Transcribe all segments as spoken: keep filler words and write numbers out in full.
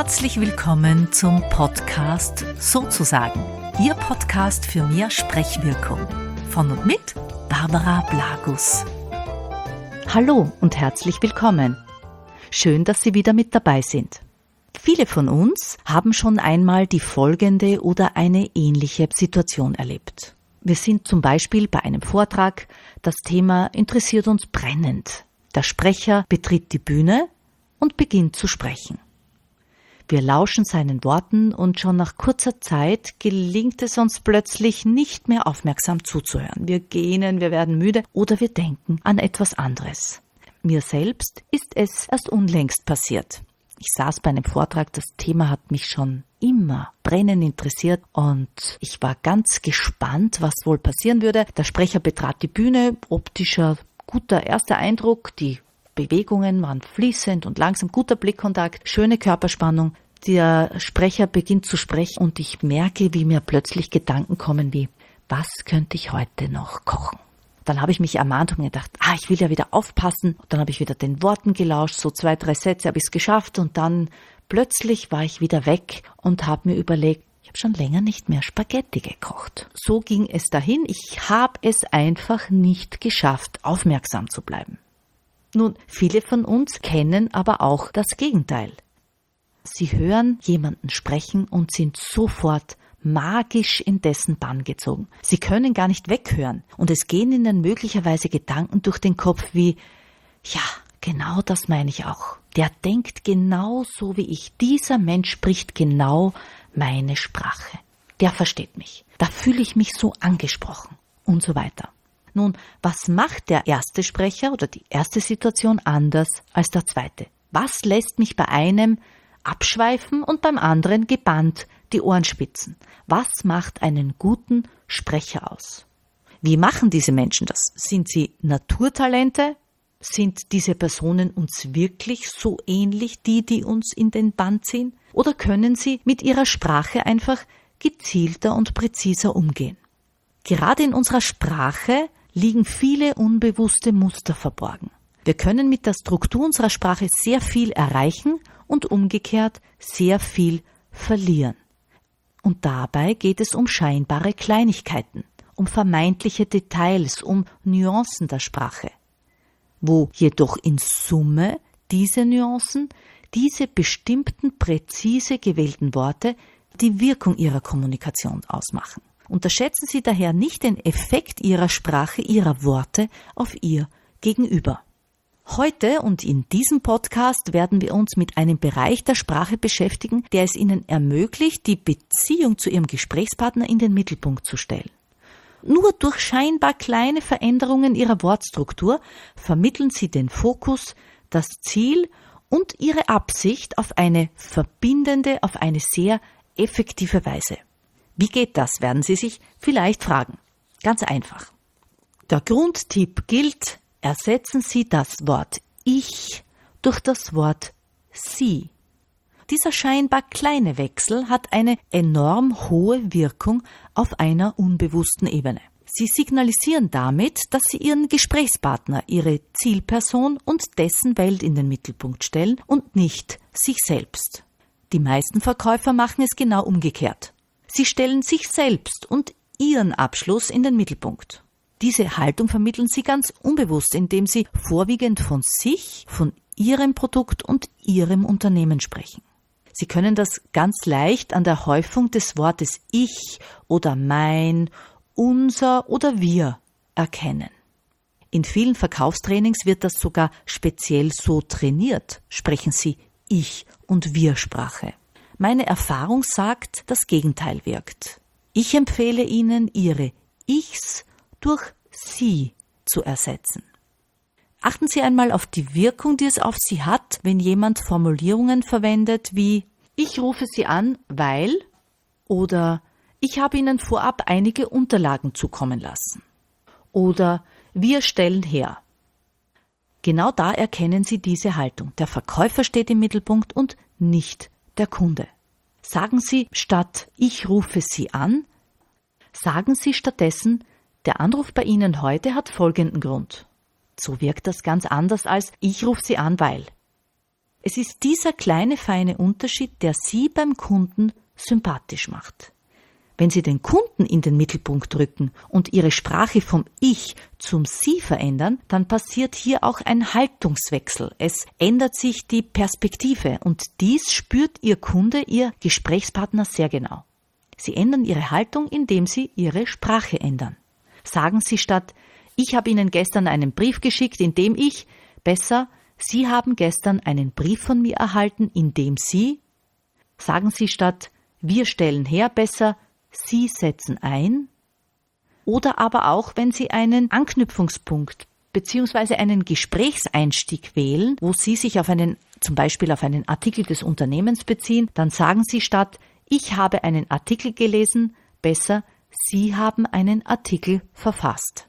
Herzlich willkommen zum Podcast Sozusagen, Ihr Podcast für mehr Sprechwirkung. Von und mit Barbara Blagus. Hallo und herzlich willkommen. Schön, dass Sie wieder mit dabei sind. Viele von uns haben schon einmal die folgende oder eine ähnliche Situation erlebt. Wir sind zum Beispiel bei einem Vortrag, das Thema interessiert uns brennend. Der Sprecher betritt die Bühne und beginnt zu sprechen. Wir lauschen seinen Worten und schon nach kurzer Zeit gelingt es uns plötzlich nicht mehr aufmerksam zuzuhören. Wir gähnen, wir werden müde oder wir denken an etwas anderes. Mir selbst ist es erst unlängst passiert. Ich saß bei einem Vortrag, das Thema hat mich schon immer brennend interessiert und ich war ganz gespannt, was wohl passieren würde. Der Sprecher betrat die Bühne, optischer, guter erster Eindruck, die Bewegungen waren fließend und langsam, guter Blickkontakt, schöne Körperspannung. Der Sprecher beginnt zu sprechen und ich merke, wie mir plötzlich Gedanken kommen wie, was könnte ich heute noch kochen? Dann habe ich mich ermahnt und gedacht, ah, ich will ja wieder aufpassen. Dann habe ich wieder den Worten gelauscht, so zwei, drei Sätze habe ich es geschafft und dann plötzlich war ich wieder weg und habe mir überlegt, ich habe schon länger nicht mehr Spaghetti gekocht. So ging es dahin, ich habe es einfach nicht geschafft, aufmerksam zu bleiben. Nun, viele von uns kennen aber auch das Gegenteil. Sie hören jemanden sprechen und sind sofort magisch in dessen Bann gezogen. Sie können gar nicht weghören und es gehen ihnen möglicherweise Gedanken durch den Kopf wie, ja, genau das meine ich auch. Der denkt genau so wie ich. Dieser Mensch spricht genau meine Sprache. Der versteht mich. Da fühle ich mich so angesprochen und so weiter. Nun, was macht der erste Sprecher oder die erste Situation anders als der zweite? Was lässt mich bei einem abschweifen und beim anderen gebannt die Ohren spitzen? Was macht einen guten Sprecher aus? Wie machen diese Menschen das? Sind sie Naturtalente? Sind diese Personen uns wirklich so ähnlich, die, die uns in den Bann ziehen? Oder können sie mit ihrer Sprache einfach gezielter und präziser umgehen? Gerade in unserer Sprache liegen viele unbewusste Muster verborgen. Wir können mit der Struktur unserer Sprache sehr viel erreichen und umgekehrt sehr viel verlieren. Und dabei geht es um scheinbare Kleinigkeiten, um vermeintliche Details, um Nuancen der Sprache, wo jedoch in Summe diese Nuancen, diese bestimmten präzise gewählten Worte die Wirkung ihrer Kommunikation ausmachen. Unterschätzen Sie daher nicht den Effekt Ihrer Sprache, Ihrer Worte auf Ihr Gegenüber. Heute und in diesem Podcast werden wir uns mit einem Bereich der Sprache beschäftigen, der es Ihnen ermöglicht, die Beziehung zu Ihrem Gesprächspartner in den Mittelpunkt zu stellen. Nur durch scheinbar kleine Veränderungen Ihrer Wortstruktur vermitteln Sie den Fokus, das Ziel und Ihre Absicht auf eine verbindende, auf eine sehr effektive Weise. Wie geht das, werden Sie sich vielleicht fragen. Ganz einfach. Der Grundtipp gilt, ersetzen Sie das Wort ich durch das Wort sie. Dieser scheinbar kleine Wechsel hat eine enorm hohe Wirkung auf einer unbewussten Ebene. Sie signalisieren damit, dass Sie Ihren Gesprächspartner, Ihre Zielperson und dessen Welt in den Mittelpunkt stellen und nicht sich selbst. Die meisten Verkäufer machen es genau umgekehrt. Sie stellen sich selbst und ihren Abschluss in den Mittelpunkt. Diese Haltung vermitteln sie ganz unbewusst, indem sie vorwiegend von sich, von ihrem Produkt und ihrem Unternehmen sprechen. Sie können das ganz leicht an der Häufung des Wortes ich oder mein, unser oder wir erkennen. In vielen Verkaufstrainings wird das sogar speziell so trainiert. Sprechen Sie Ich- und Wir-Sprache. Meine Erfahrung sagt, das Gegenteil wirkt. Ich empfehle Ihnen, Ihre Ichs durch Sie zu ersetzen. Achten Sie einmal auf die Wirkung, die es auf Sie hat, wenn jemand Formulierungen verwendet wie ich rufe Sie an, weil oder ich habe Ihnen vorab einige Unterlagen zukommen lassen oder wir stellen her. Genau da erkennen Sie diese Haltung. Der Verkäufer steht im Mittelpunkt und nicht der Kunde. Sagen Sie statt ich rufe Sie an, sagen Sie stattdessen, der Anruf bei Ihnen heute hat folgenden Grund. So wirkt das ganz anders als ich rufe Sie an, weil. Es ist dieser kleine, feine Unterschied, der Sie beim Kunden sympathisch macht. Wenn Sie den Kunden in den Mittelpunkt rücken und Ihre Sprache vom Ich zum Sie verändern, dann passiert hier auch ein Haltungswechsel. Es ändert sich die Perspektive und dies spürt Ihr Kunde, Ihr Gesprächspartner sehr genau. Sie ändern Ihre Haltung, indem Sie Ihre Sprache ändern. Sagen Sie statt, ich habe Ihnen gestern einen Brief geschickt, in dem ich, besser, Sie haben gestern einen Brief von mir erhalten, in dem Sie, sagen Sie statt, wir stellen her, besser, Sie setzen ein. Oder aber auch, wenn Sie einen Anknüpfungspunkt bzw. einen Gesprächseinstieg wählen, wo Sie sich auf einen, zum Beispiel auf einen Artikel des Unternehmens beziehen, dann sagen Sie statt, ich habe einen Artikel gelesen, besser, Sie haben einen Artikel verfasst.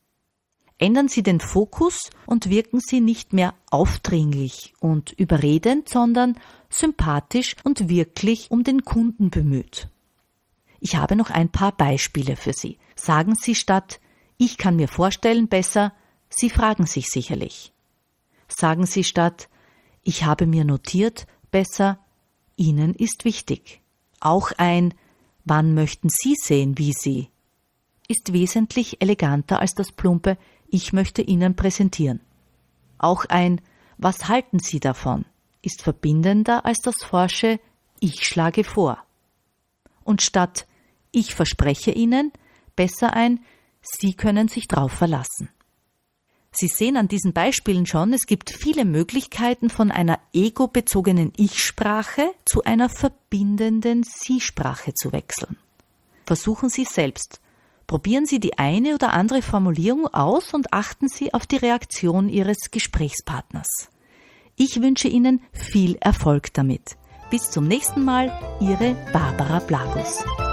Ändern Sie den Fokus und wirken Sie nicht mehr aufdringlich und überredend, sondern sympathisch und wirklich um den Kunden bemüht. Ich habe noch ein paar Beispiele für Sie. Sagen Sie statt, ich kann mir vorstellen, besser, Sie fragen sich sicherlich. Sagen Sie statt, ich habe mir notiert, besser, Ihnen ist wichtig. Auch ein, wann möchten Sie sehen, wie Sie, ist wesentlich eleganter als das plumpe, ich möchte Ihnen präsentieren. Auch ein, was halten Sie davon, ist verbindender als das forsche, ich schlage vor. Und statt, ich verspreche Ihnen, besser ein, Sie können sich drauf verlassen. Sie sehen an diesen Beispielen schon, es gibt viele Möglichkeiten, von einer ego-bezogenen Ich-Sprache zu einer verbindenden Sie-Sprache zu wechseln. Versuchen Sie selbst. Probieren Sie die eine oder andere Formulierung aus und achten Sie auf die Reaktion Ihres Gesprächspartners. Ich wünsche Ihnen viel Erfolg damit. Bis zum nächsten Mal, Ihre Barbara Blagus.